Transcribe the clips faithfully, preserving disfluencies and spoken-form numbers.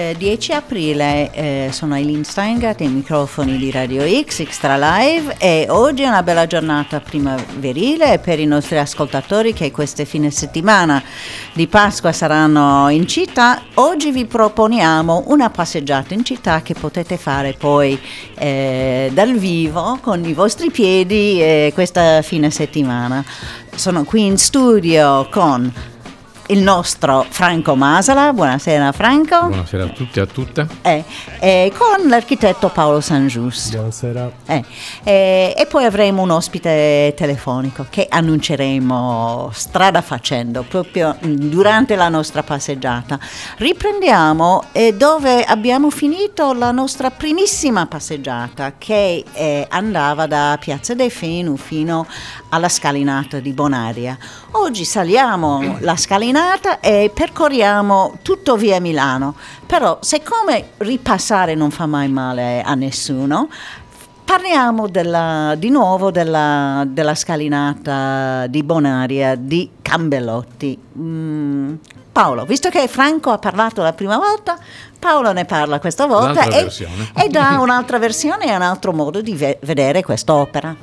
eh, dieci aprile, eh, sono Eileen Steingart ai microfoni di Radio X, Extra Live, e oggi è una bella giornata primaverile per i nostri ascoltatori che queste fine settimana di Pasqua saranno in città. Oggi vi proponiamo una passeggiata in città che potete fare poi eh, dal vivo con i vostri piedi eh, questa fine settimana. Sono qui in studio con il nostro Franco Masala. Buonasera Franco. Buonasera a tutti e a tutte. Eh, eh, con l'architetto Paolo Sangiusto. Buonasera. Eh, eh, e poi avremo un ospite telefonico che annunceremo strada facendo proprio durante la nostra passeggiata. Riprendiamo eh, dove abbiamo finito la nostra primissima passeggiata, che eh, andava da Piazza dei Fenu fino alla scalinata di Bonaria. Oggi saliamo la scalinata e percorriamo tutto via Milano, però siccome ripassare non fa mai male a nessuno, parliamo della, di nuovo della, della scalinata di Bonaria di Campbellotti. Mm, Paolo, visto che Franco ha parlato la prima volta, Paolo ne parla questa volta e, e dà un'altra versione e un altro modo di ve- vedere quest'opera.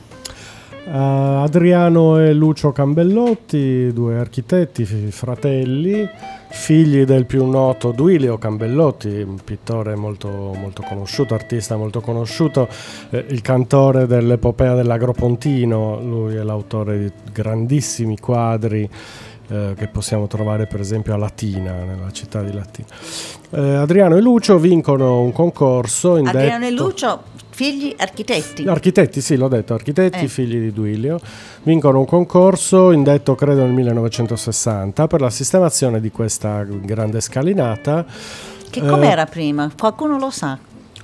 Uh, Adriano e Lucio Campbellotti, due architetti, fratelli, figli del più noto Duilio Campbellotti, un pittore molto, molto conosciuto, artista molto conosciuto, eh, il cantore dell'epopea dell'Agropontino. Lui è l'autore di grandissimi quadri eh, che possiamo trovare per esempio a Latina, nella città di Latina. Eh, Adriano e Lucio vincono un concorso indetto... Adriano e Lucio, figli architetti. Architetti, sì, l'ho detto, architetti, eh. figli di Duilio, vincono un concorso indetto credo nel millenovecentosessanta per la sistemazione di questa grande scalinata. Che com'era eh, prima? Qualcuno lo sa?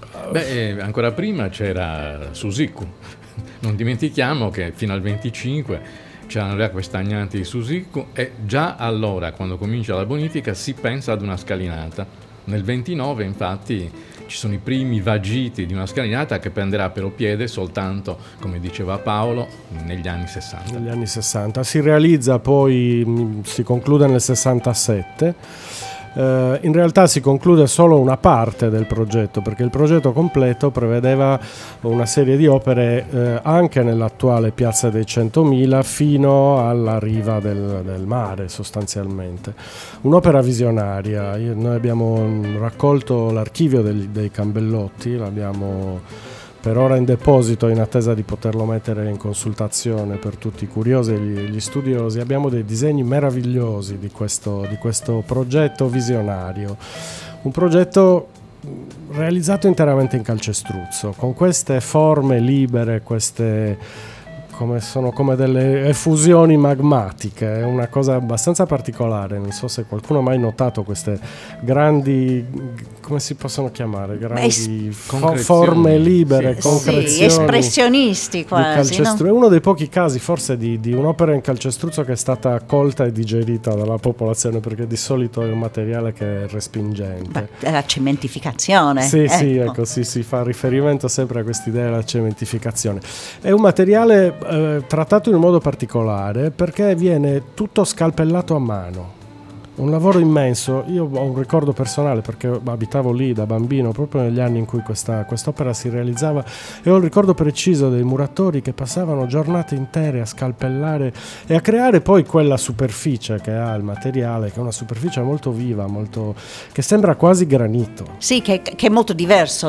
Beh, ancora prima c'era Susicu. Non dimentichiamo che fino al venticinque c'erano le acque stagnanti di Susicu e già allora, quando comincia la bonifica, si pensa ad una scalinata. Nel ventinove, infatti, ci sono i primi vagiti di una scalinata che prenderà però piede soltanto, come diceva Paolo, negli anni sessanta. Negli anni sessanta. Si realizza poi, si conclude nel sessantasette. Uh, in realtà si conclude solo una parte del progetto, perché il progetto completo prevedeva una serie di opere uh, anche nell'attuale Piazza dei Centomila fino alla riva del, del mare, sostanzialmente. Un'opera visionaria. Io, noi abbiamo raccolto l'archivio dei, dei Campbellotti, l'abbiamo per ora in deposito in attesa di poterlo mettere in consultazione per tutti i curiosi e gli, gli studiosi. Abbiamo dei disegni meravigliosi di questo, di questo progetto visionario, un progetto realizzato interamente in calcestruzzo, con queste forme libere, queste come sono come delle effusioni magmatiche. È una cosa abbastanza particolare. Non so se qualcuno ha mai notato queste grandi, come si possono chiamare, grandi fo- forme libere, sì, concrezioni, sì, espressionisti quasi, no? È uno dei pochi casi forse di, di un'opera in calcestruzzo che è stata accolta e digerita dalla popolazione, perché di solito è un materiale che è respingente. Beh, è la cementificazione. Sì, ecco. sì, ecco, sì, si fa riferimento sempre a quest'idea della cementificazione. È un materiale eh, trattato in un modo particolare perché viene tutto scalpellato a mano. Un lavoro immenso. Io ho un ricordo personale perché abitavo lì da bambino proprio negli anni in cui questa quest'opera si realizzava, e ho il ricordo preciso dei muratori che passavano giornate intere a scalpellare e a creare poi quella superficie che ha il materiale, che è una superficie molto viva, molto, che sembra quasi granito. Sì, che, che è molto diverso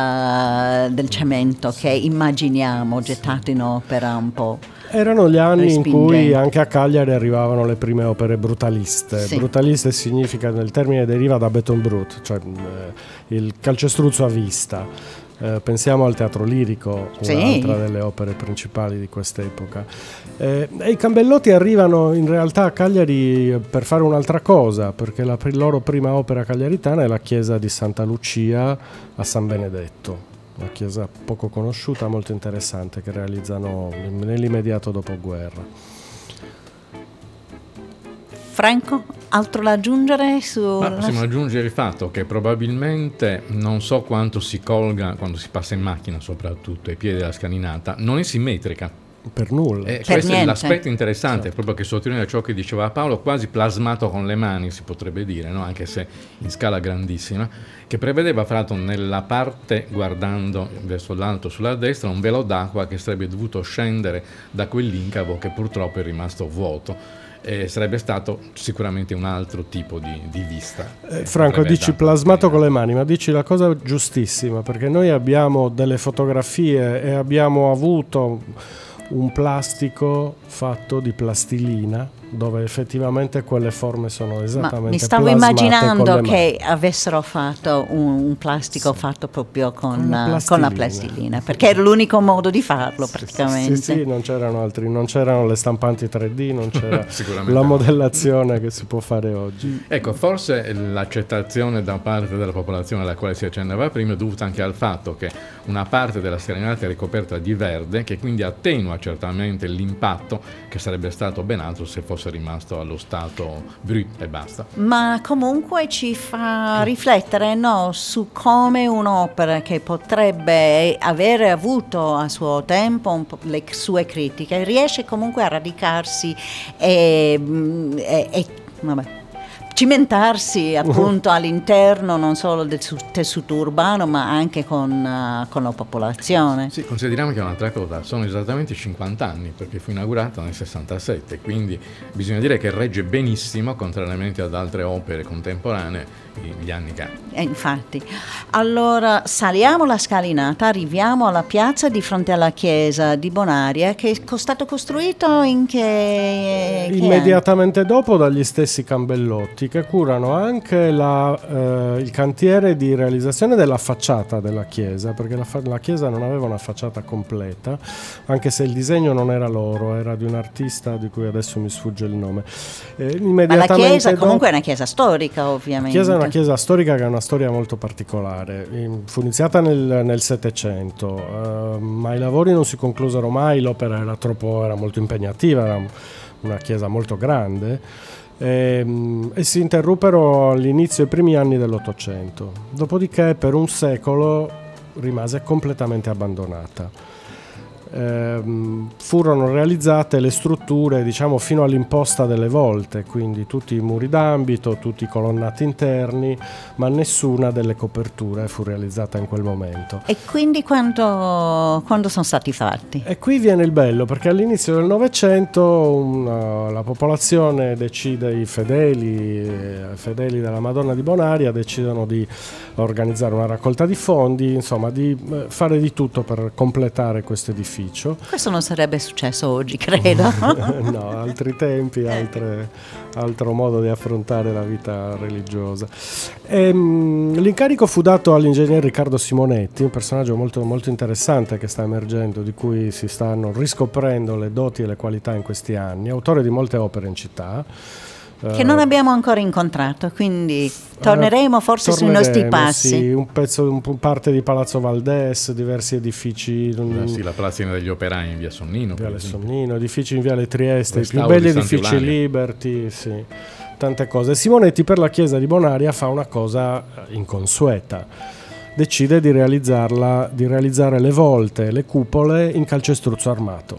del, del cemento che immaginiamo gettato in opera un po'. Erano gli anni in cui anche a Cagliari arrivavano le prime opere brutaliste. Sì. Brutaliste significa, il termine deriva da Betonbrut, cioè eh, il calcestruzzo a vista. Eh, pensiamo al Teatro Lirico, sì, un'altra delle opere principali di quest'epoca. Eh, e i Campbellotti arrivano in realtà a Cagliari per fare un'altra cosa, perché la pr- loro prima opera cagliaritana è la chiesa di Santa Lucia a San Benedetto. Una chiesa poco conosciuta, molto interessante, che realizzano nell'immediato dopoguerra. Franco, altro da aggiungere? Su... Ma possiamo aggiungere il fatto che probabilmente, non so quanto si colga quando si passa in macchina, soprattutto ai piedi della scalinata, non è simmetrica. Per nulla. Eh, per questo niente. è l'aspetto interessante, Certo. proprio che sottolinea ciò che diceva Paolo, quasi plasmato con le mani, si potrebbe dire, no? Anche se in scala grandissima, che prevedeva fra l'altro nella parte guardando verso l'alto sulla destra un velo d'acqua che sarebbe dovuto scendere da quell'incavo che purtroppo è rimasto vuoto. E sarebbe stato sicuramente un altro tipo di, di vista. Eh, Franco, dici plasmato con le mani, ma dici la cosa giustissima, perché noi abbiamo delle fotografie e abbiamo avuto un plastico fatto di plastilina, dove effettivamente quelle forme sono esattamente Ma mi stavo plasmate immaginando con le che mani. avessero fatto un, un plastico Sì. fatto proprio con, Con la uh, plastilina. con la plastilina, perché era l'unico modo di farlo praticamente. Sì, sì, non c'erano altri, non c'erano le stampanti tre D, non c'era Sicuramente la no. modellazione che si può fare oggi. Ecco, forse l'accettazione da parte della popolazione alla quale si accennava prima è dovuta anche al fatto che una parte della scalinata è ricoperta di verde, che quindi attenua certamente l'impatto, che sarebbe stato ben altro se fosse rimasto allo stato brut e basta. Ma comunque ci fa riflettere, no, su come un'opera che potrebbe avere avuto a suo tempo un po' le sue critiche riesce comunque a radicarsi e, e, e vabbè, cimentarsi appunto all'interno non solo del su- tessuto urbano ma anche con, uh, con la popolazione. Sì, consideriamo che è un'altra cosa, sono esattamente cinquanta anni perché fu inaugurata nel sessantasette, quindi bisogna dire che regge benissimo, contrariamente ad altre opere contemporanee, gli anni che ha. E infatti, allora saliamo la scalinata, arriviamo alla piazza di fronte alla chiesa di Bonaria, che è stato costruito in che, che Immediatamente dopo dagli stessi Cambellotti, che curano anche la, eh, il cantiere di realizzazione della facciata della chiesa, perché la, fa- la chiesa non aveva una facciata completa, anche se il disegno non era loro, era di un artista di cui adesso mi sfugge il nome. Eh, Ma la immediatamente chiesa dopo- comunque è una chiesa storica, ovviamente. La chiesa è una chiesa storica che ha una storia molto particolare. Fu iniziata nel, nel Settecento, eh, ma i lavori non si conclusero mai, l'opera era troppo, era molto impegnativa, era una chiesa molto grande, e, e si interruppero all'inizio, ai primi anni dell'Ottocento. Dopodiché per un secolo rimase completamente abbandonata. Ehm, furono realizzate le strutture, diciamo, fino all'imposta delle volte, quindi tutti i muri d'ambito, tutti i colonnati interni, ma nessuna delle coperture fu realizzata in quel momento. E quindi quando, quando sono stati fatti? E qui viene il bello, perché all'inizio del Novecento una, la popolazione decide, i fedeli, eh, fedeli della Madonna di Bonaria decidono di organizzare una raccolta di fondi, insomma di eh, fare di tutto per completare questo edificio. Questo non sarebbe successo oggi, credo. No, altri tempi, altre, altro modo di affrontare la vita religiosa. Ehm, l'incarico fu dato all'ingegner Riccardo Simonetti, un personaggio molto, molto interessante che sta emergendo, di cui si stanno riscoprendo le doti e le qualità in questi anni, autore di molte opere in città. Che non abbiamo ancora incontrato, quindi torneremo forse sui nostri passi. Sì, un pezzo, un, parte di Palazzo Valdés, diversi edifici. Eh sì, la palazzina degli operai in via Sonnino. Viale Sonnino, edifici in Viale Trieste, i più Restauro belli di edifici Sant'Eulalia. Liberty, sì, tante cose. Simonetti per la chiesa di Bonaria fa una cosa inconsueta. Decide di realizzarla, di realizzare le volte e le cupole in calcestruzzo armato.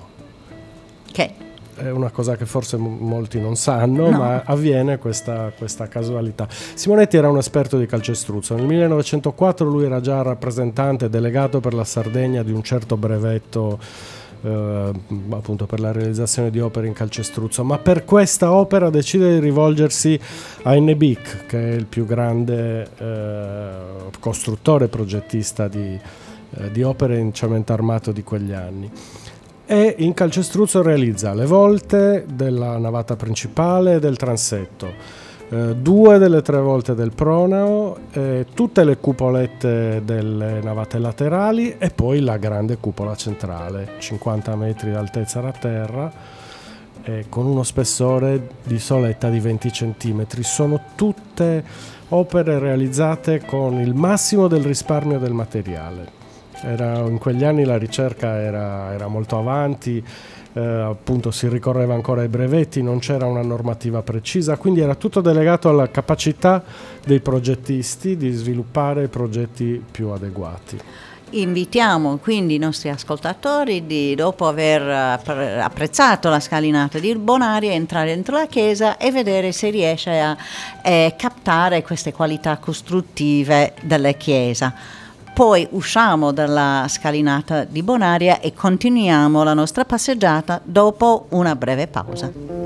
Che È una cosa che forse m- molti non sanno, No. ma avviene questa, questa casualità. Simonetti era un esperto di calcestruzzo. Nel millenovecentoquattro lui era già rappresentante, delegato per la Sardegna di un certo brevetto, eh, appunto per la realizzazione di opere in calcestruzzo, ma per questa opera decide di rivolgersi a Ennebic, che è il più grande eh, costruttore e progettista di, eh, di opere in cemento armato di quegli anni. E in calcestruzzo realizza le volte della navata principale e del transetto, eh, due delle tre volte del pronao, eh, tutte le cupolette delle navate laterali e poi la grande cupola centrale, cinquanta metri d'altezza da terra, eh, con uno spessore di soletta di venti centimetri. Sono tutte opere realizzate con il massimo del risparmio del materiale. Era, in quegli anni la ricerca era, era molto avanti eh, appunto si ricorreva ancora ai brevetti, non c'era una normativa precisa, quindi era tutto delegato alla capacità dei progettisti di sviluppare progetti più adeguati. Invitiamo quindi i nostri ascoltatori di, dopo aver apprezzato la scalinata di Bonaria, entrare dentro la chiesa e vedere se riesce a eh, captare queste qualità costruttive della chiesa. Poi usciamo dalla scalinata di Bonaria e continuiamo la nostra passeggiata dopo una breve pausa.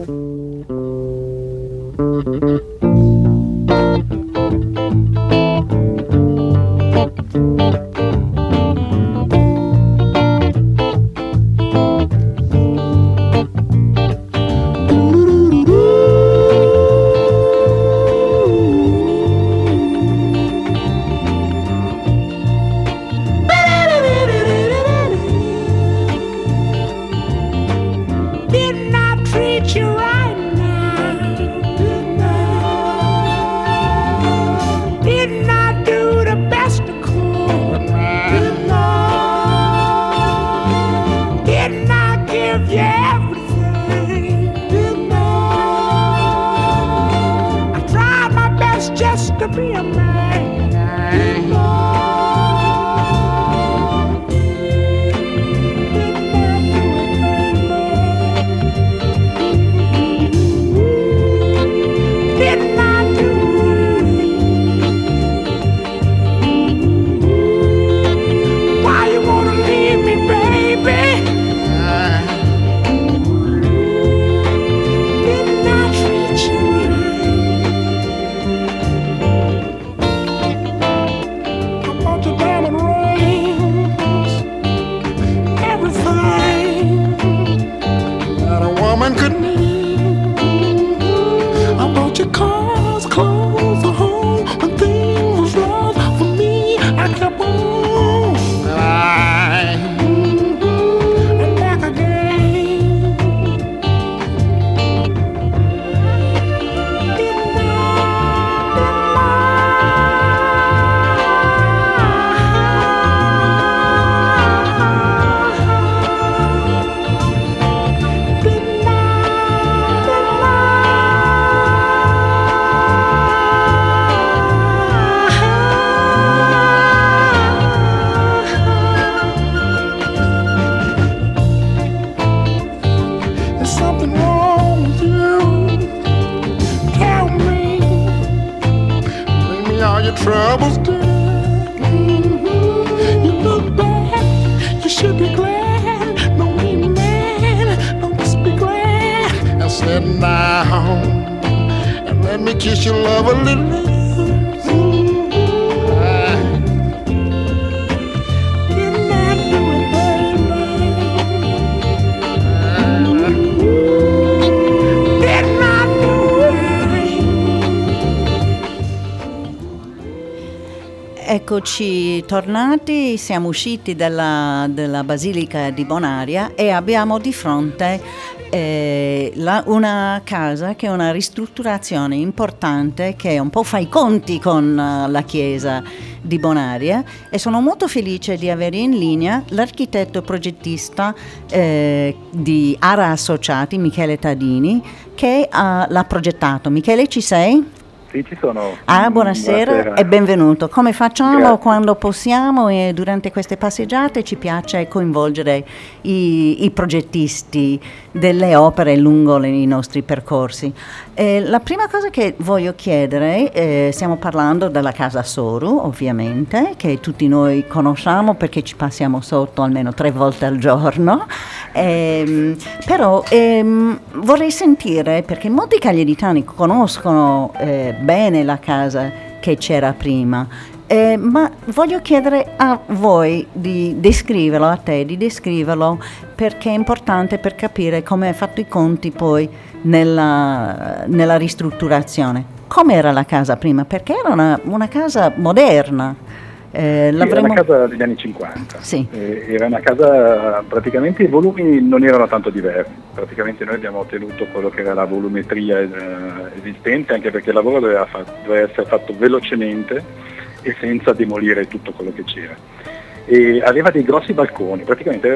Troubles, dear. Mm-hmm. You look bad, you should be glad. Don't be mad, don't just be glad. And sit down and let me kiss your love a little. Eccoci tornati, siamo usciti dalla, dalla Basilica di Bonaria e abbiamo di fronte eh, la, una casa che è una ristrutturazione importante che un po' fa i conti con uh, la chiesa di Bonaria, e sono molto felice di avere in linea l'architetto progettista eh, di Ara Associati, Michele Tadini, che uh, l'ha progettato. Michele, ci sei? Sì, ci sono. Ah, buonasera, buonasera e benvenuto. Come facciamo? Grazie. Quando possiamo e durante queste passeggiate ci piace coinvolgere i, i progettisti delle opere lungo le, i nostri percorsi. Eh, la prima cosa che voglio chiedere, eh, stiamo parlando della Casa Soru, ovviamente, che tutti noi conosciamo perché ci passiamo sotto almeno tre volte al giorno, eh, però ehm, vorrei sentire, perché molti cagliaritani conoscono eh, bene la casa che c'era prima, eh, ma voglio chiedere a voi di descriverlo, a te di descriverlo, perché è importante per capire come hai fatto i conti poi nella, nella ristrutturazione. Com'era la casa prima? Perché era una, una casa moderna. Eh, sì, era una casa degli anni cinquanta, sì. eh, era una casa, praticamente i volumi non erano tanto diversi, praticamente noi abbiamo ottenuto quello che era la volumetria eh, esistente, anche perché il lavoro doveva, fa- doveva essere fatto velocemente e senza demolire tutto quello che c'era. E aveva dei grossi balconi, praticamente era un,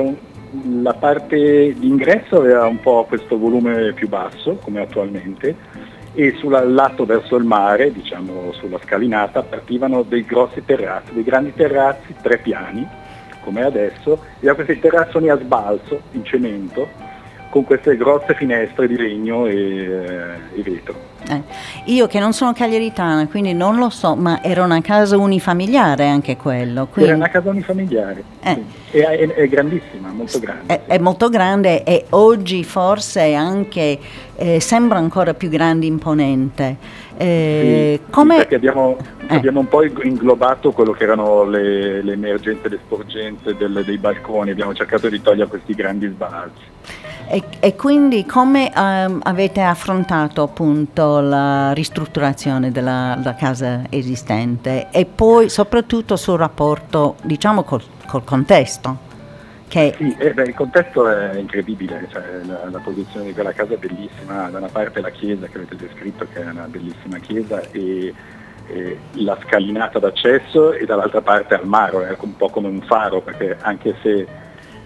la parte d'ingresso aveva un po' questo volume più basso, come attualmente, e sul lato verso il mare, diciamo sulla scalinata, partivano dei grossi terrazzi, dei grandi terrazzi, tre piani, come adesso, e da questi terrazzoni a sbalzo, in cemento, con queste grosse finestre di legno e, e vetro. Eh, io che non sono cagliaritana, quindi non lo so, ma era una casa unifamiliare anche quello. Quindi... Era una casa unifamiliare, eh. sì. è, è, è grandissima, molto grande. È, sì. è molto grande e oggi forse anche eh, sembra ancora più grande, imponente. Eh, sì, come... sì, perché abbiamo, eh. abbiamo un po' inglobato quello che erano le, le emergenze, le sporgenze del, dei balconi, abbiamo cercato di togliere questi grandi sbalzi. E, e quindi come um, avete affrontato appunto la ristrutturazione della, della casa esistente e poi soprattutto sul rapporto, diciamo, col, col contesto? Che... Sì, eh, beh, il contesto è incredibile, cioè, la, la posizione di quella casa è bellissima, da una parte la chiesa che avete descritto, che è una bellissima chiesa, e, e la scalinata d'accesso, e dall'altra parte al mare, è un po' come un faro, perché anche se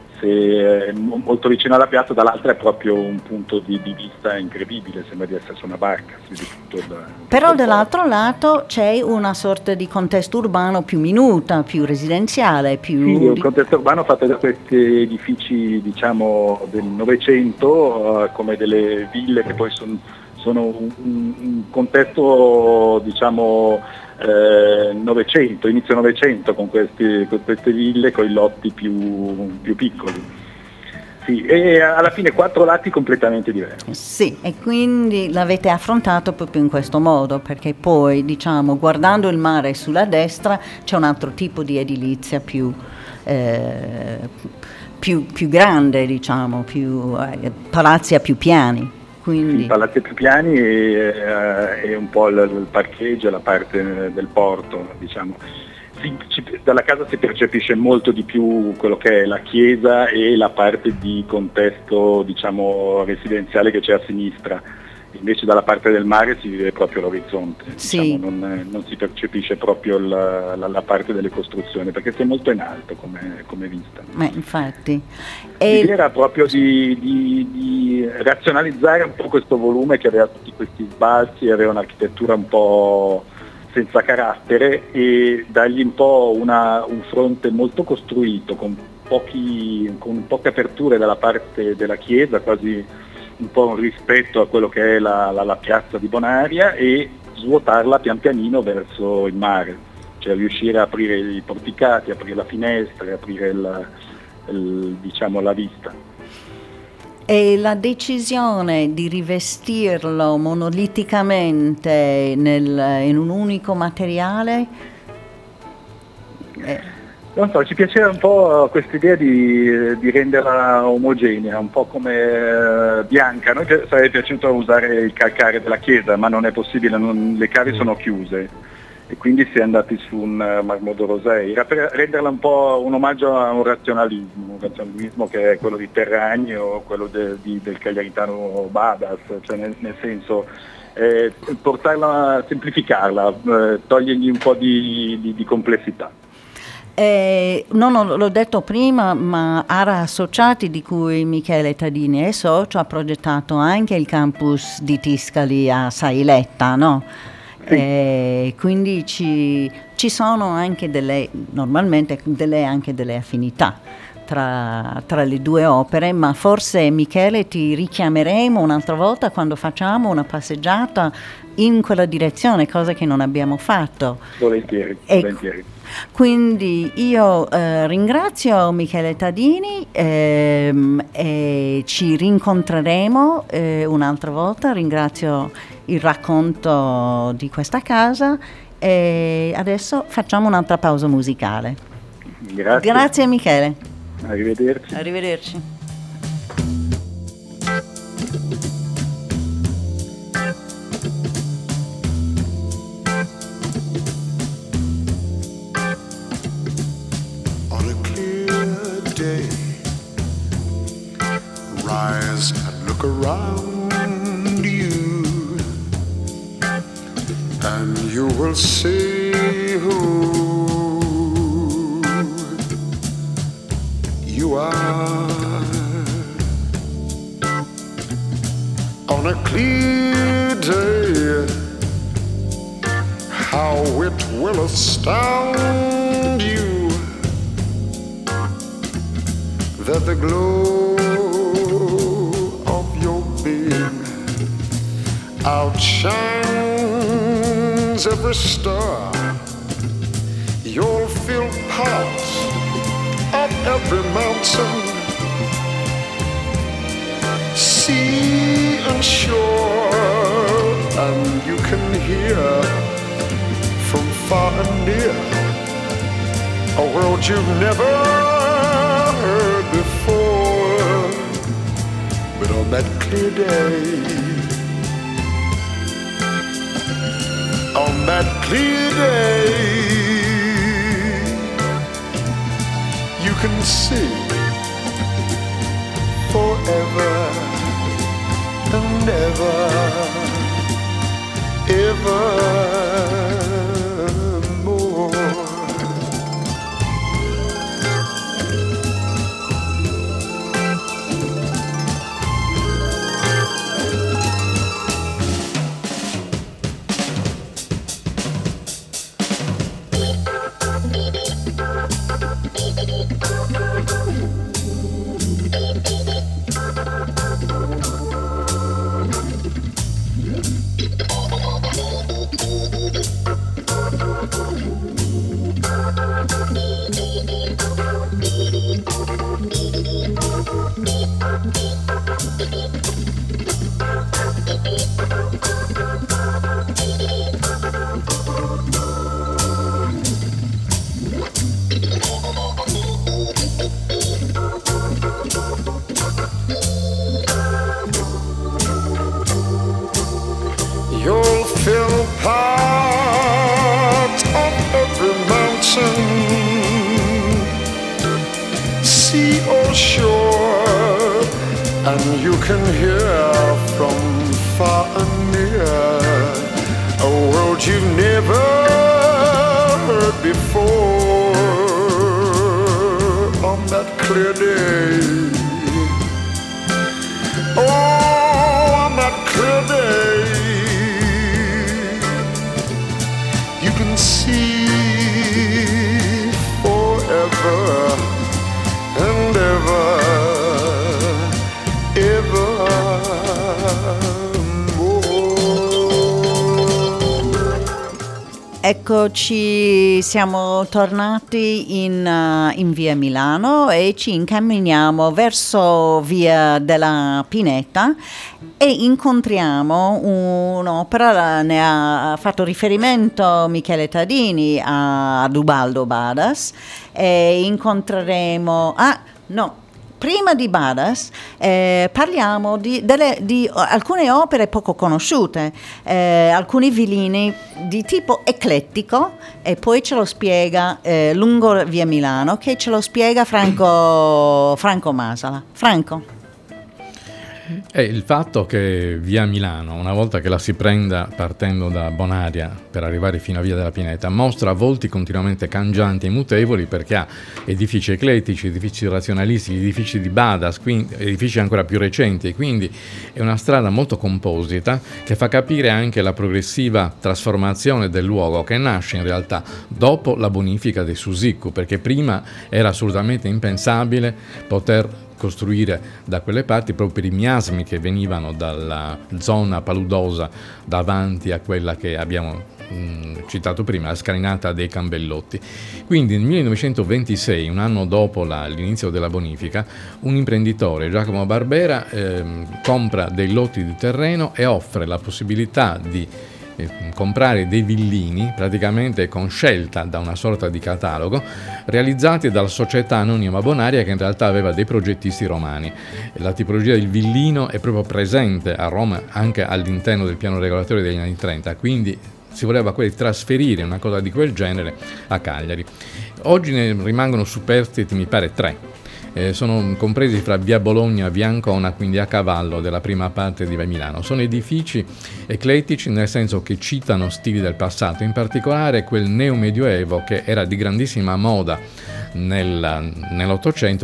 è molto vicino alla piazza, dall'altra è proprio un punto di, di vista incredibile, sembra di essere su una barca. Di tutto il, Però tutto dall'altro lato c'è una sorta di contesto urbano più minuta, più residenziale, più... Sì, un contesto urbano fatto da questi edifici, diciamo, del Novecento, uh, come delle ville che poi son, sono un, un contesto, diciamo, Eh, Novecento, inizio Novecento, con, questi, con queste ville con i lotti più, più piccoli. Sì, e alla fine quattro lati completamente diversi. Sì, e quindi l'avete affrontato proprio in questo modo, perché poi, diciamo, guardando il mare sulla destra c'è un altro tipo di edilizia più, eh, più, più grande, diciamo, più, eh, palazzi a più piani. Quindi... Sì, palazzi più piani e, uh, e un po' il, il parcheggio, la parte del porto, diciamo. Si, ci, dalla casa si percepisce molto di più quello che è la chiesa e la parte di contesto, diciamo, residenziale che c'è a sinistra. Invece dalla parte del mare si vive proprio l'orizzonte, sì. diciamo, non, non si percepisce proprio la, la, la parte delle costruzioni, perché si è molto in alto come, come vista. Ma infatti. E... L'idea era proprio di, di, di razionalizzare un po' questo volume che aveva tutti questi sbalzi, aveva un'architettura un po' senza carattere, e dargli un po' una, un fronte molto costruito, con, pochi, con poche aperture dalla parte della chiesa, quasi un po' un rispetto a quello che è la, la, la piazza di Bonaria, e svuotarla pian pianino verso il mare, cioè riuscire a aprire i porticati, aprire la finestra, aprire il, il, diciamo, la vista. E la decisione di rivestirlo monoliticamente nel, in un unico materiale? Eh. Non so, ci piaceva un po' questa idea di, di renderla omogenea, un po' come eh, bianca. A noi sarebbe piaciuto usare il calcare della chiesa, ma non è possibile, non, le cavi sono chiuse, e quindi si è andati su un uh, marmo rosei. Era per renderla un po' un omaggio a un razionalismo, un razionalismo che è quello di Terragni o quello de, di, del cagliaritano Badas, cioè nel, nel senso eh, portarla, semplificarla, eh, togliergli un po' di, di, di complessità. Eh, non l'ho detto prima, ma Ara Associati, di cui Michele Tadini è socio, ha progettato anche il campus di Tiscali a Sailetta, no? Sì. Eh, quindi ci, ci sono anche delle, normalmente delle, anche delle affinità tra, tra le due opere, ma forse, Michele, ti richiameremo un'altra volta quando facciamo una passeggiata in quella direzione, cosa che non abbiamo fatto. Volentieri, e, volentieri. Quindi io eh, ringrazio Michele Tadini ehm, e ci rincontreremo eh, un'altra volta. Ringrazio il racconto di questa casa e adesso facciamo un'altra pausa musicale. Grazie. Grazie Michele. Arrivederci. Arrivederci. Rise and look around you, and you will see who you are. on a clear day, how it will astound you that the glow of your being outshines every star. You'll feel part of every mountain, sea and shore, and you can hear from far and near a world you've never heard before. But on that clear day, on that clear day, you can see forever and ever, evermore. You'll feel part of every mountain, sea or shore, and you can hear from far and near a world you've never heard before. On that clear day, oh, on that clear day, you can see forever and ever, evermore. Eccoci, siamo tornati in, uh, in via Milano e ci incamminiamo verso via della Pineta e incontriamo un'opera, ne ha fatto riferimento Michele Tadini a, ad Ubaldo Badas, e incontreremo, ah no, prima di Badas eh, parliamo di, delle, di alcune opere poco conosciute, eh, alcuni violini di tipo eclettico, e poi ce lo spiega eh, lungo via Milano, che ce lo spiega Franco, Franco Masala. Franco. È il fatto che via Milano, una volta che la si prenda partendo da Bonaria per arrivare fino a via della Pineta, mostra volti continuamente cangianti e mutevoli, perché ha edifici eclettici, edifici razionalistici, edifici di Badas, quindi edifici ancora più recenti, quindi è una strada molto composita che fa capire anche la progressiva trasformazione del luogo, che nasce in realtà dopo la bonifica dei Susicu, perché prima era assolutamente impensabile poter costruire da quelle parti proprio per i miasmi che venivano dalla zona paludosa davanti a quella che abbiamo mh, citato prima, la scalinata dei Cambellotti. Quindi nel millenovecentoventisei, un anno dopo la, l'inizio della bonifica, un imprenditore, Giacomo Barbera, ehm, compra dei lotti di terreno e offre la possibilità di comprare dei villini praticamente con scelta da una sorta di catalogo, realizzati dalla società anonima Bonaria, che in realtà aveva dei progettisti romani. La tipologia del villino è proprio presente a Roma anche all'interno del piano regolatorio degli anni trenta, quindi si voleva trasferire una cosa di quel genere a Cagliari. Oggi ne rimangono superstiti, mi pare, tre. Eh, sono compresi fra via Bologna e via Ancona, quindi a cavallo della prima parte di via Milano. Sono edifici eclettici nel senso che citano stili del passato, in particolare quel neomedioevo che era di grandissima moda nel, nell'Ottocento e che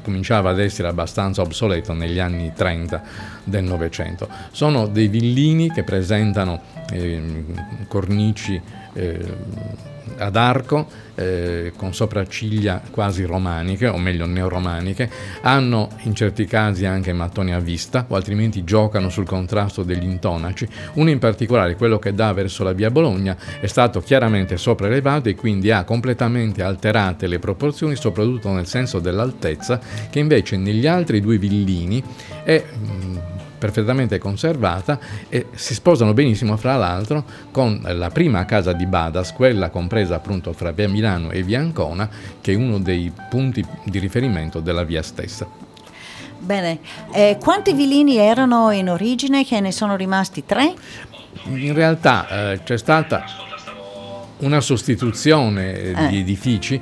cominciava ad essere abbastanza obsoleto negli anni trenta del Novecento. Sono dei villini che presentano eh, cornici eh, ad arco eh, con sopracciglia quasi romaniche, o meglio neoromaniche, hanno in certi casi anche mattoni a vista, o altrimenti giocano sul contrasto degli intonaci. Uno in particolare, quello che dà verso la via Bologna, è stato chiaramente sopraelevato e quindi ha completamente alterate le proporzioni, soprattutto nel senso dell'altezza, che invece negli altri due villini è mh, perfettamente conservata, e si sposano benissimo fra l'altro con la prima casa di Badas, quella compresa appunto fra via Milano e via Ancona, che è uno dei punti di riferimento della via stessa. Bene, eh, quanti villini erano in origine, che ne sono rimasti tre? In realtà eh, c'è stata una sostituzione eh. di edifici,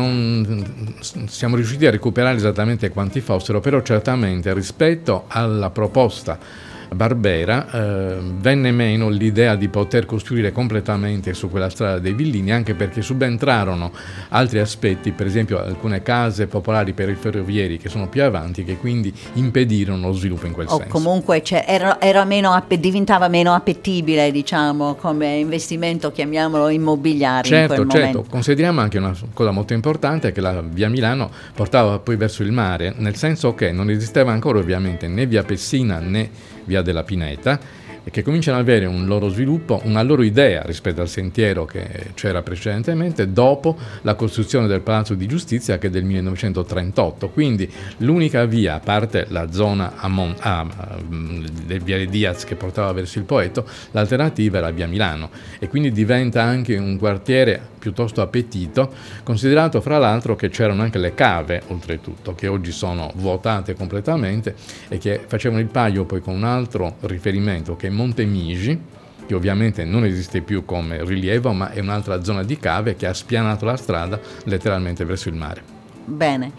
non siamo riusciti a recuperare esattamente quanti fossero, però certamente rispetto alla proposta Barbera eh, venne meno l'idea di poter costruire completamente su quella strada dei villini, anche perché subentrarono altri aspetti, per esempio alcune case popolari per i ferrovieri che sono più avanti, che quindi impedirono lo sviluppo in quel o senso. Comunque cioè, era, era meno, diventava meno appetibile, diciamo, come investimento, chiamiamolo immobiliare. Certo, in quel certo. momento. Consideriamo anche una cosa molto importante, che la via Milano portava poi verso il mare, nel senso che non esisteva ancora ovviamente né via Pessina né via della Pineta, e che cominciano ad avere un loro sviluppo, una loro idea rispetto al sentiero che c'era precedentemente, dopo la costruzione del Palazzo di Giustizia, che è del millenovecentotrentotto. Quindi l'unica via, a parte la zona a Mon- a, a, del Viale Diaz che portava verso il Poeto, l'alternativa era via Milano, e quindi diventa anche un quartiere piuttosto appetito, considerato fra l'altro che c'erano anche le cave, oltretutto, che oggi sono vuotate completamente e che facevano il paio poi con un altro riferimento, che è Monte Migi, che ovviamente non esiste più come rilievo, ma è un'altra zona di cave che ha spianato la strada letteralmente verso il mare. Bene,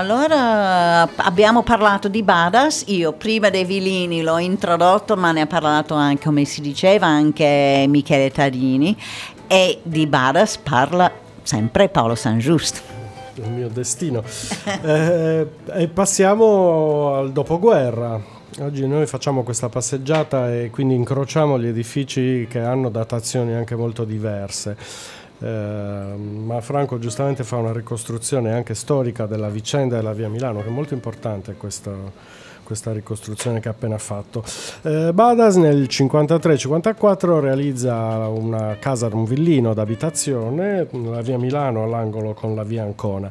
allora abbiamo parlato di Badas. Io prima dei villini l'ho introdotto, ma ne ha parlato anche, come si diceva, anche Michele Tarini, e di Badas parla sempre Paolo San Giusto. Il mio destino. eh, e passiamo al dopoguerra. Oggi noi facciamo questa passeggiata e quindi incrociamo gli edifici che hanno datazioni anche molto diverse. Eh, ma Franco giustamente fa una ricostruzione anche storica della vicenda della via Milano, che è molto importante questa, questa ricostruzione che ha appena fatto. Eh, Badas nel cinquantatré cinquantaquattro realizza una casa, un villino d'abitazione, la via Milano all'angolo con la via Ancona.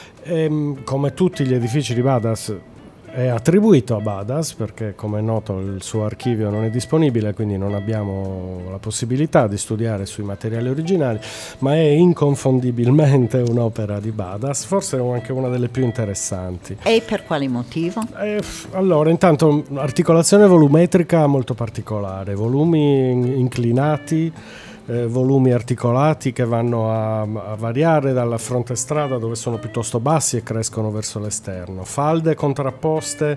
E, come tutti gli edifici di Badas, è attribuito a Badas, perché come è noto il suo archivio non è disponibile, quindi non abbiamo la possibilità di studiare sui materiali originali, ma è inconfondibilmente un'opera di Badas, forse è anche una delle più interessanti. E per quale motivo? Eh, allora, intanto articolazione volumetrica molto particolare, volumi inclinati, Eh, volumi articolati che vanno a, a variare dalla fronte strada, dove sono piuttosto bassi e crescono verso l'esterno, falde contrapposte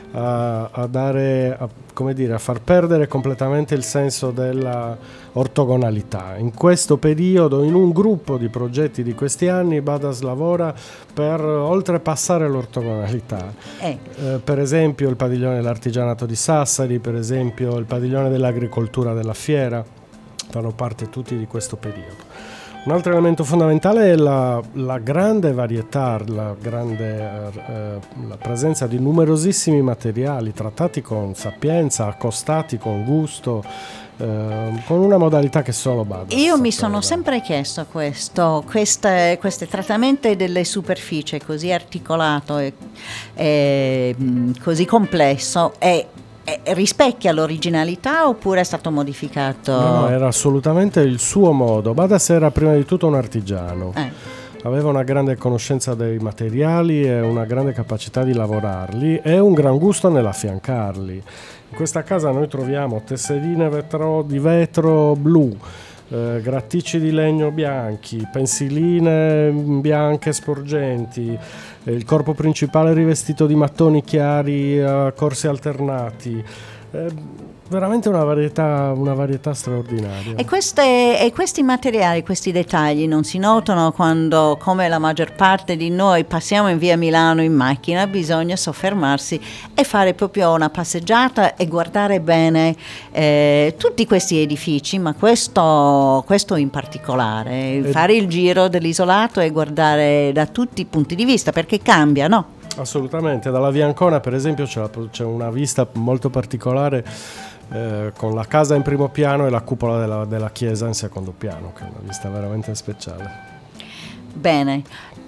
a, a dare a, come dire, a far perdere completamente il senso della ortogonalità. In questo periodo, in un gruppo di progetti di questi anni, Badas lavora per oltrepassare l'ortogonalità. Eh. Eh, per esempio il padiglione dell'artigianato di Sassari, per esempio il padiglione dell'agricoltura della Fiera, fanno parte tutti di questo periodo. Un altro elemento fondamentale è la, la grande varietà, la, grande, eh, la presenza di numerosissimi materiali trattati con sapienza, accostati con gusto, eh, con una modalità che solo Badas. Io mi sono sempre chiesto questo, queste, queste trattamenti delle superfici così articolato e, e così complesso, e rispecchia l'originalità oppure è stato modificato? No, no, era assolutamente il suo modo. Badas era prima di tutto un artigiano. Eh. Aveva una grande conoscenza dei materiali e una grande capacità di lavorarli e un gran gusto nell'affiancarli. In questa casa noi troviamo tesserine vetro, di vetro blu, eh, gratticci di legno bianchi, pensiline bianche sporgenti, il corpo principale rivestito di mattoni chiari a corsi alternati, Eh, veramente una varietà, una varietà straordinaria. E, queste, e questi materiali, questi dettagli non si notano quando, come la maggior parte di noi, passiamo in via Milano in macchina. Bisogna soffermarsi e fare proprio una passeggiata e guardare bene eh, tutti questi edifici, ma questo, questo in particolare, Ed... fare il giro dell'isolato e guardare da tutti i punti di vista, perché cambia, no? Assolutamente, dalla via Ancona per esempio c'è, la, c'è una vista molto particolare eh, con la casa in primo piano e la cupola della, della chiesa in secondo piano, che è una vista veramente speciale. Bene,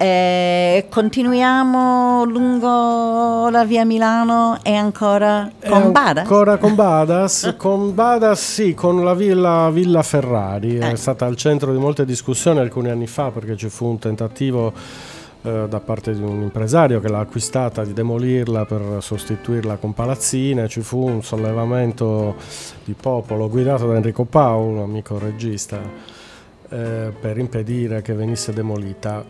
eh, continuiamo lungo la via Milano e ancora con e Badas? Ancora con Badas, con Badas sì, con la villa, villa Ferrari, eh. è stata al centro di molte discussioni alcuni anni fa perché ci fu un tentativo eh, da parte di un impresario che l'ha acquistata di demolirla per sostituirla con palazzine. Ci fu un sollevamento di popolo guidato da Enrico Pau, un amico regista, eh, per impedire che venisse demolita.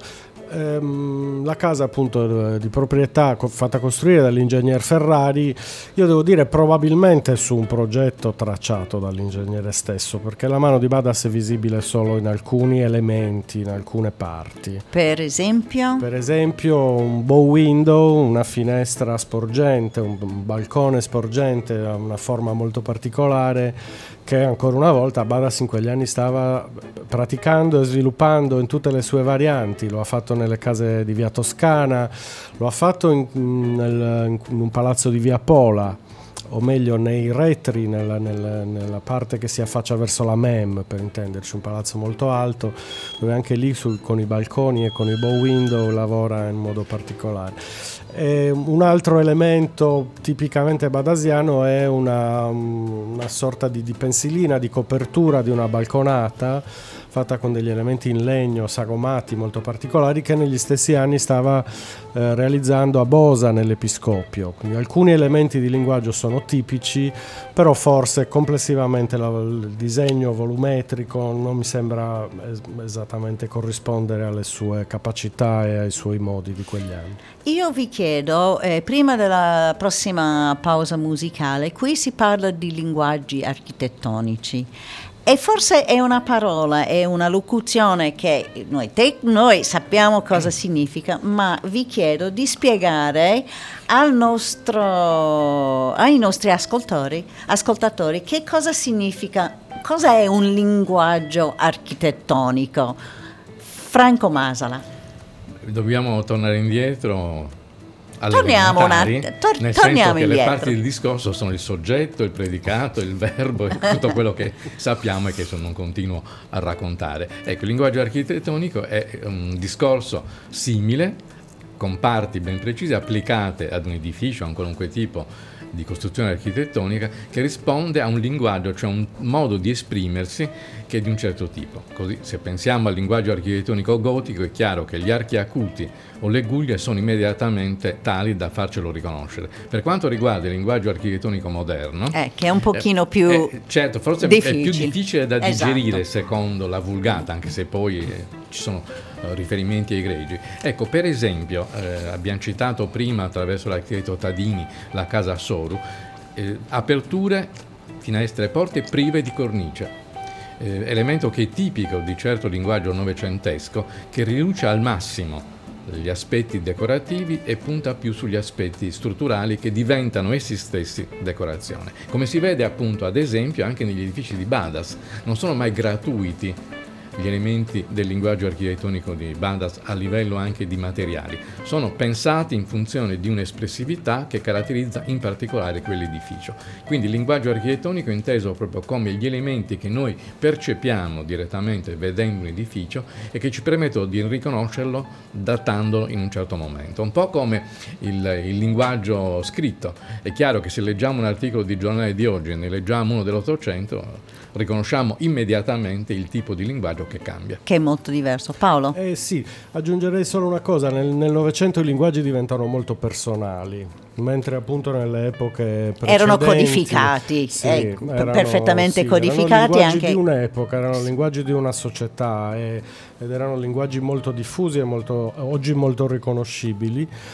Ehm, la casa appunto di proprietà co- fatta costruire dall'ingegner Ferrari, io devo dire probabilmente su un progetto tracciato dall'ingegnere stesso, perché la mano di Badas è visibile solo in alcuni elementi, in alcune parti. Per esempio? Per esempio un bow window, una finestra sporgente, un, un balcone sporgente, ha una forma molto particolare che ancora una volta Badas in quegli anni stava praticando e sviluppando in tutte le sue varianti. Lo ha fatto nelle case di via Toscana, lo ha fatto in, nel, in un palazzo di via Pola, o meglio nei retri, nella, nella, nella parte che si affaccia verso la M E M, per intenderci, un palazzo molto alto dove anche lì sul, con i balconi e con i bow window lavora in modo particolare. E un altro elemento tipicamente badasiano è una, una sorta di, di pensilina di copertura di una balconata fatta con degli elementi in legno sagomati molto particolari che negli stessi anni stava eh, realizzando a Bosa nell'Episcopio. Quindi alcuni elementi di linguaggio sono tipici, però forse complessivamente la, il disegno volumetrico non mi sembra es- esattamente corrispondere alle sue capacità e ai suoi modi di quegli anni. Io vi chiedo, eh, prima della prossima pausa musicale, qui si parla di linguaggi architettonici. E forse è una parola, è una locuzione che noi, te, noi sappiamo cosa significa, ma vi chiedo di spiegare al nostro, ai nostri ascoltatori, ascoltatori che cosa significa, cosa è un linguaggio architettonico. Franco Masala. Dobbiamo tornare indietro alle torniamo elementari, un att- tor- nel torniamo senso che indietro. le parti del discorso sono il soggetto, il predicato, il verbo e tutto quello che sappiamo e che non continuo a raccontare. Ecco, il linguaggio architettonico è un discorso simile, con parti ben precise applicate ad un edificio, a un qualunque tipo di costruzione architettonica, che risponde a un linguaggio, cioè un modo di esprimersi che è di un certo tipo. Così, se pensiamo al linguaggio architettonico gotico, è chiaro che gli archi acuti o le guglie sono immediatamente tali da farcelo riconoscere. Per quanto riguarda il linguaggio architettonico moderno, eh, che è un pochino più eh, certo, forse difficile. è più difficile da digerire, esatto. secondo la Vulgata, anche se poi eh, ci sono eh, riferimenti ai gregi. Ecco, per esempio, eh, abbiamo citato prima attraverso l'architetto Tadini la casa Soru, eh, aperture, finestre e porte prive di cornice. Eh, elemento che è tipico di certo linguaggio novecentesco, che riduce al massimo gli aspetti decorativi e punta più sugli aspetti strutturali che diventano essi stessi decorazione. Come si vede appunto ad esempio anche negli edifici di Badas, non sono mai gratuiti gli elementi del linguaggio architettonico di Badas a livello anche di materiali, sono pensati in funzione di un'espressività che caratterizza in particolare quell'edificio. Quindi il linguaggio architettonico è inteso proprio come gli elementi che noi percepiamo direttamente vedendo un edificio e che ci permettono di riconoscerlo datandolo in un certo momento. Un po' come il, il linguaggio scritto. È chiaro che se leggiamo un articolo di giornale di oggi e ne leggiamo uno dell'Ottocento, riconosciamo immediatamente il tipo di linguaggio che cambia. Che è molto diverso. Paolo? Eh sì, aggiungerei solo una cosa, nel, nel Novecento i linguaggi diventano molto personali, mentre appunto nelle epoche precedenti erano codificati, sì, eh, erano, perfettamente sì, codificati erano linguaggi anche di un'epoca, erano linguaggi di una società e, ed erano linguaggi molto diffusi e molto, oggi molto riconoscibili.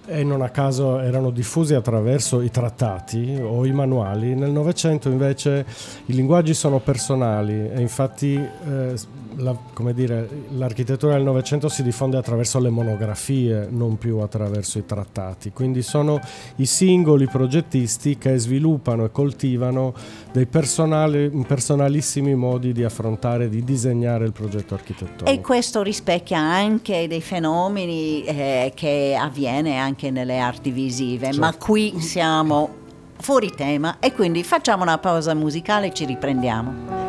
e non a caso erano diffusi attraverso i trattati o i manuali. Nel Novecento invece i linguaggi sono personali e infatti eh, la, come dire, l'architettura del Novecento si diffonde attraverso le monografie, non più attraverso i trattati. Quindi sono i singoli progettisti che sviluppano e coltivano dei personali, personalissimi modi di affrontare, di disegnare il progetto architettonico. E questo rispecchia anche dei fenomeni eh, che avviene anche nelle arti visive, certo. Ma qui siamo fuori tema e quindi facciamo una pausa musicale e ci riprendiamo.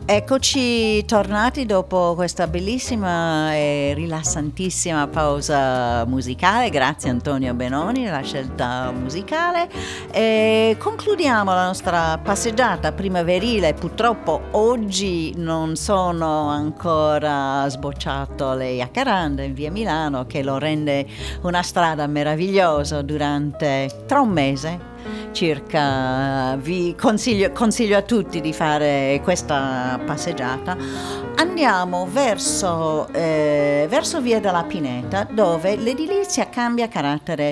Eccoci tornati dopo questa bellissima e rilassantissima pausa musicale. Grazie Antonio Benoni della scelta musicale. E concludiamo la nostra passeggiata primaverile. Purtroppo oggi non sono ancora sbocciato le Jacaranda in via Milano, che lo rende una strada meravigliosa durante tra un mese circa. Vi consiglio, consiglio a tutti di fare questa passeggiata. Andiamo verso, eh, verso via della Pineta, dove l'edilizia cambia carattere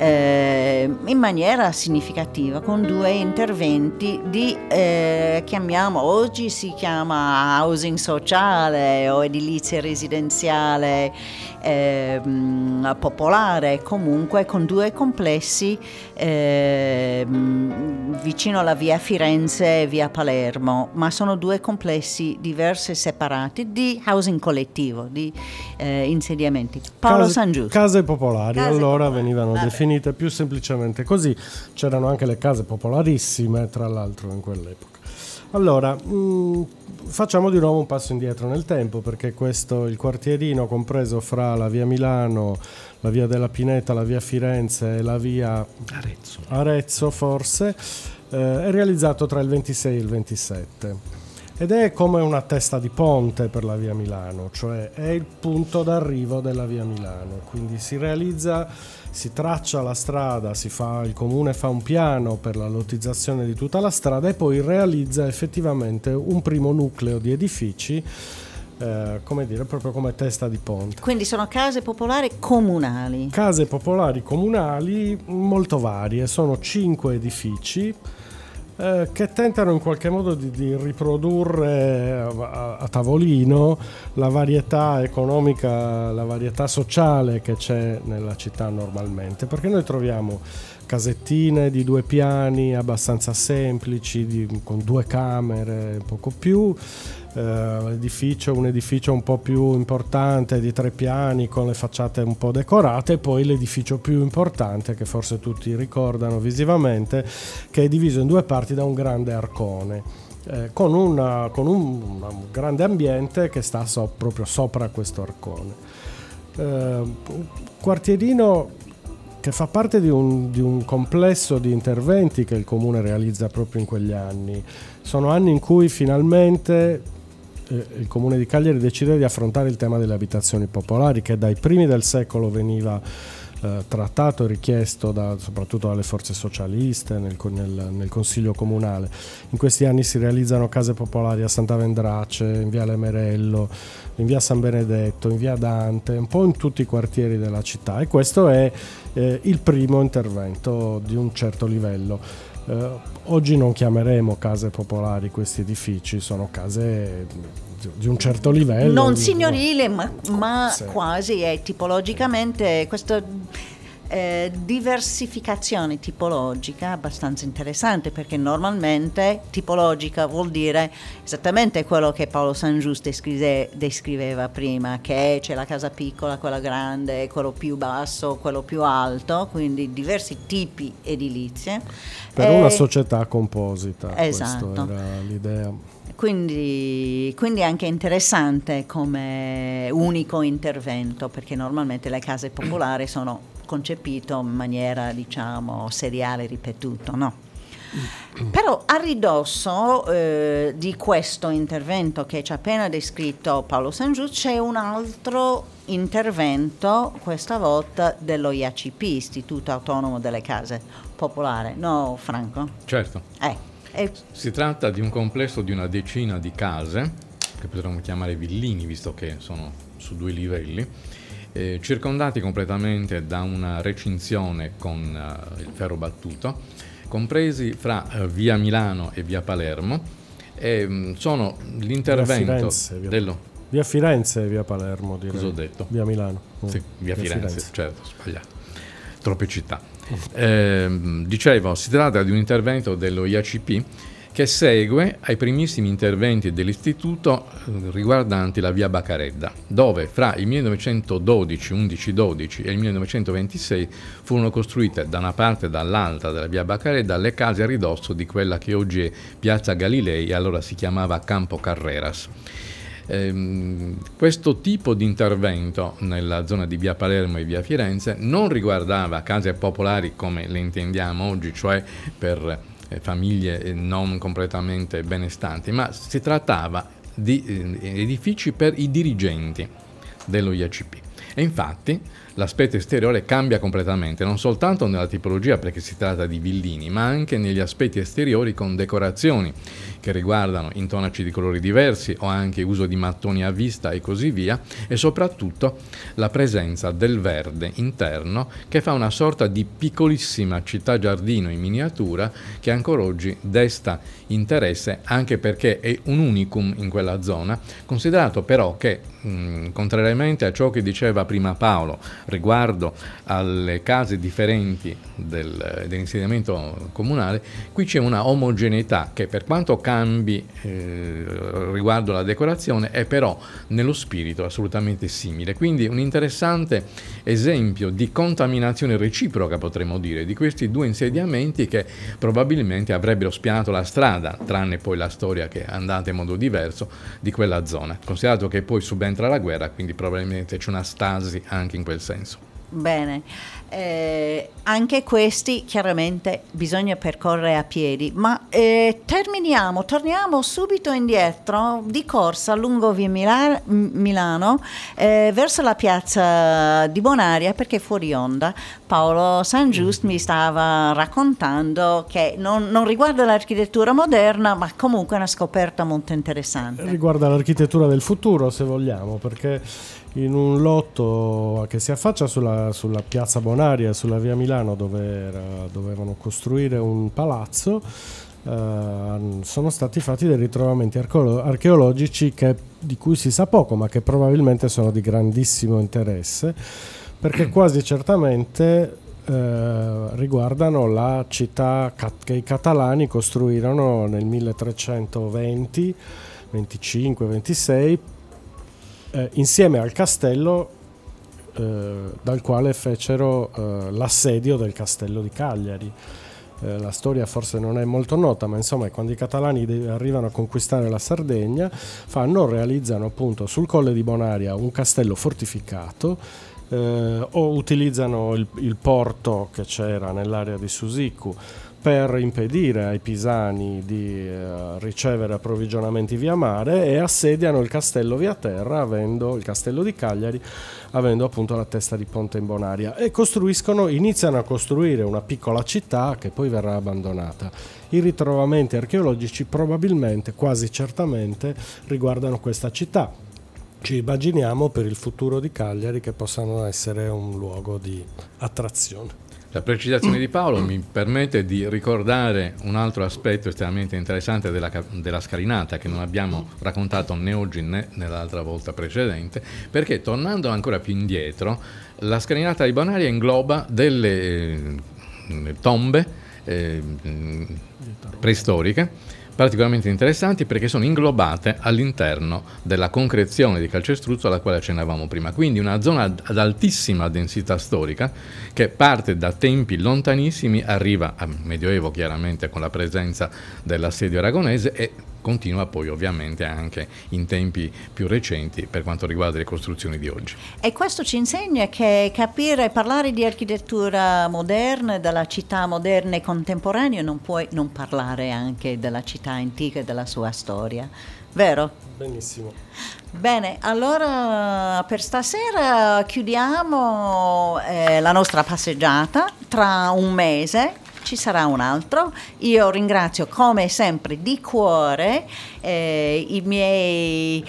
eh, in maniera significativa, con due interventi di eh, chiamiamo oggi si chiama housing sociale o edilizia residenziale eh, popolare, comunque con due complessi eh, vicino alla via Firenze e via Palermo, ma sono due complessi diversi e separati di housing collettivo, di eh, insediamenti. Paolo Case, San Giusto. Case popolari, Case allora popolari. venivano Vabbè. definite più semplicemente così. C'erano anche le case popolarissime, tra l'altro, in quell'epoca. Allora, mh, facciamo di nuovo un passo indietro nel tempo, perché questo, il quartierino compreso fra la via Milano, la via della Pineta, la via Firenze e la via Arezzo, Arezzo forse, eh, è realizzato tra il ventisei e il ventisette. Ed è come una testa di ponte per la via Milano, cioè è il punto d'arrivo della via Milano. Quindi si realizza, si traccia la strada, si fa, il comune fa un piano per la lottizzazione di tutta la strada e poi realizza effettivamente un primo nucleo di edifici, eh, come dire, proprio come testa di ponte. Quindi sono case popolari comunali. Case popolari comunali molto varie, sono cinque edifici eh, che tentano in qualche modo di, di riprodurre a, a tavolino la varietà economica, la varietà sociale che c'è nella città normalmente, perché noi troviamo casettine di due piani abbastanza semplici, di, con due camere, poco più, eh, edificio, un edificio un po' più importante di tre piani con le facciate un po' decorate, e poi l'edificio più importante che forse tutti ricordano visivamente, che è diviso in due parti da un grande arcone, eh, con, una, con un, un grande ambiente che sta so, proprio sopra questo arcone. Eh, un quartierino che fa parte di un, di un complesso di interventi che il comune realizza proprio in quegli anni. Sono anni in cui finalmente eh, il comune di Cagliari decide di affrontare il tema delle abitazioni popolari, che dai primi del secolo veniva eh, trattato e richiesto da, soprattutto dalle forze socialiste nel, nel, nel consiglio comunale. In questi anni si realizzano case popolari a Santa Vendrace, in Viale Merello, in via San Benedetto, in via Dante, un po' in tutti i quartieri della città, e questo è eh, il primo intervento di un certo livello. Eh, oggi non chiameremo case popolari questi edifici, sono case di, di un certo livello. Non signorile, ma, ma Sì. quasi è tipologicamente questo. Eh, diversificazione tipologica abbastanza interessante, perché normalmente tipologica vuol dire esattamente quello che Paolo San Giusto descrive, descriveva prima, che c'è la casa piccola, quella grande, quello più basso, quello più alto, quindi diversi tipi edilizie Per eh, una società composita, esatto. questa era l'idea. Quindi, quindi è anche interessante come unico intervento, perché normalmente le case popolari sono concepite in maniera, diciamo, seriale, ripetuto, no? Però a ridosso eh, di questo intervento che ci ha appena descritto Paolo San Giusto c'è un altro intervento, questa volta dello I A C P, Istituto Autonomo delle Case Popolari, no Franco? certo. Eh. E Si tratta di un complesso di una decina di case, che potremmo chiamare villini, visto che sono su due livelli, eh, circondati completamente da una recinzione con uh, il ferro battuto, compresi fra uh, via Milano e via Palermo, e um, sono l'intervento Via Firenze, via- dello... Via Firenze e via Palermo, direi. Cosa ho detto? Via Milano. Sì, Mm, via Firenze, certo, sbagliato. Troppe città. Eh, dicevo, si tratta di un intervento dello I A C P che segue ai primissimi interventi dell'istituto riguardanti la via Baccaredda, dove fra il millenovecentododici, undici dodici e il millenovecentoventisei furono costruite da una parte e dall'altra della via Baccaredda le case a ridosso di quella che oggi è Piazza Galilei, allora si chiamava Campo Carreras. Eh, questo tipo di intervento nella zona di via Palermo e via Firenze non riguardava case popolari come le intendiamo oggi, cioè per eh, famiglie non completamente benestanti, ma si trattava di eh, edifici per i dirigenti dello I A C P. E infatti l'aspetto esteriore cambia completamente, non soltanto nella tipologia perché si tratta di villini, ma anche negli aspetti esteriori con decorazioni che riguardano intonaci di colori diversi o anche uso di mattoni a vista e così via, e soprattutto la presenza del verde interno che fa una sorta di piccolissima città giardino in miniatura che ancora oggi desta interesse, anche perché è un unicum in quella zona, considerato però che mh, contrariamente a ciò che diceva prima Paolo riguardo alle case differenti del, dell'insediamento comunale, qui c'è una omogeneità che per quanto cambi eh, riguardo alla decorazione è però nello spirito assolutamente simile, quindi un interessante esempio di contaminazione reciproca, potremmo dire, di questi due insediamenti che probabilmente avrebbero spianato la strada, tranne poi la storia che è andata in modo diverso, di quella zona, considerato che poi subentra la guerra, quindi probabilmente c'è una stasi anche in quel senso. Bene, eh, anche questi chiaramente bisogna percorrere a piedi, ma eh, terminiamo, torniamo subito indietro di corsa lungo via Mila- Milano eh, verso la piazza di Bonaria, perché fuori onda Paolo Sangiust mi stava raccontando che non, non riguarda l'architettura moderna, ma comunque è una scoperta molto interessante. Riguarda l'architettura del futuro, se vogliamo, perché in un lotto che si affaccia sulla, sulla piazza Bonaria, sulla via Milano, dove era, dovevano costruire un palazzo, eh, sono stati fatti dei ritrovamenti archeolo- archeologici che, di cui si sa poco, ma che probabilmente sono di grandissimo interesse, perché quasi certamente eh, riguardano la città cat- che i catalani costruirono nel milletrecentoventi, venticinque, ventisei, Eh, insieme al castello eh, dal quale fecero eh, l'assedio del castello di Cagliari. Eh, la storia forse non è molto nota, ma insomma quando i catalani de- arrivano a conquistare la Sardegna, fanno, realizzano appunto sul Colle di Bonaria un castello fortificato, eh, o utilizzano il, il porto che c'era nell'area di Susicu per impedire ai pisani di eh, ricevere approvvigionamenti via mare, e assediano il castello via terra, avendo il castello di Cagliari, avendo appunto la testa di ponte in Bonaria, e costruiscono, iniziano a costruire una piccola città che poi verrà abbandonata. I ritrovamenti archeologici probabilmente, quasi certamente, riguardano questa città. Ci immaginiamo per il futuro di Cagliari che possano essere un luogo di attrazione. La precisazione di Paolo mi permette di ricordare un altro aspetto estremamente interessante della, della scalinata, che non abbiamo raccontato né oggi né nell'altra volta precedente, perché tornando ancora più indietro, la scalinata di Bonaria ingloba delle eh, tombe eh, preistoriche particolarmente interessanti, perché sono inglobate all'interno della concrezione di Calcestruzzo alla quale accennavamo prima, quindi una zona ad altissima densità storica che parte da tempi lontanissimi, arriva al Medioevo chiaramente con la presenza dell'assedio aragonese e continua poi ovviamente anche in tempi più recenti per quanto riguarda le costruzioni di oggi. E questo ci insegna che capire, parlare di architettura moderna, della città moderna e contemporanea, non puoi non parlare anche della città antica e della sua storia, vero? Benissimo. Bene, allora per stasera chiudiamo eh, la nostra passeggiata. Tra un mese ci sarà un altro. Io ringrazio come sempre di cuore eh, i miei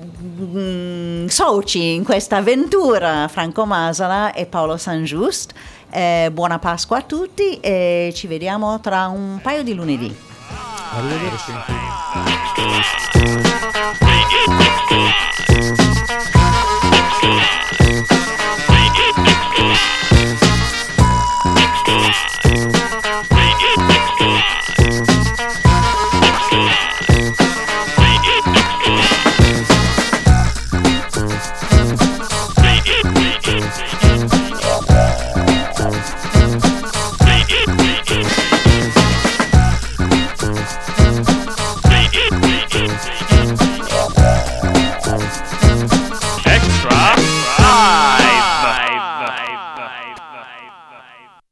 mm, soci in questa avventura, Franco Masala e Paolo Sangiust. Eh, buona Pasqua a tutti e ci vediamo tra un paio di lunedì. Arrivederci.